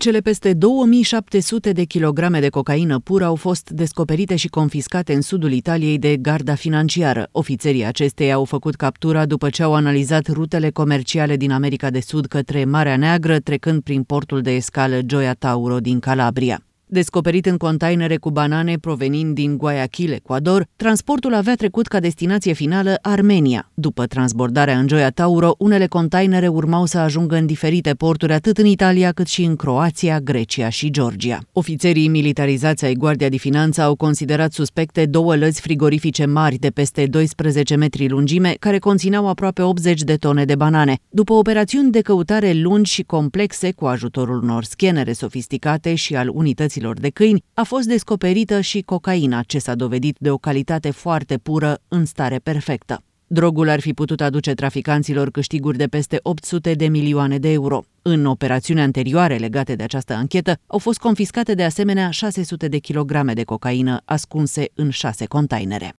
Cele peste 2700 de kilograme de cocaină pură au fost descoperite și confiscate în sudul Italiei de garda financiară. Ofițerii acesteia au făcut captura după ce au analizat rutele comerciale din America de Sud către Marea Neagră, trecând prin portul de escală Gioia Tauro din Calabria. Descoperit în containere cu banane provenind din Guayaquil, Ecuador, transportul avea trecut ca destinație finală Armenia. După transbordarea în Gioia Tauro, unele containere urmau să ajungă în diferite porturi atât în Italia cât și în Croația, Grecia și Georgia. Ofițerii militarizați ai Guardia di Finanța au considerat suspecte 2 lăzi frigorifice mari de peste 12 metri lungime, care conțineau aproape 80 de tone de banane. După operațiuni de căutare lungi și complexe cu ajutorul unor scanere sofisticate și al unităților de câini, a fost descoperită și cocaina, ce s-a dovedit de o calitate foarte pură, în stare perfectă. Drogul ar fi putut aduce traficanților câștiguri de peste 800 de milioane de euro. În operațiuni anterioare legate de această anchetă, au fost confiscate de asemenea 600 de kilograme de cocaină ascunse în 6 containere.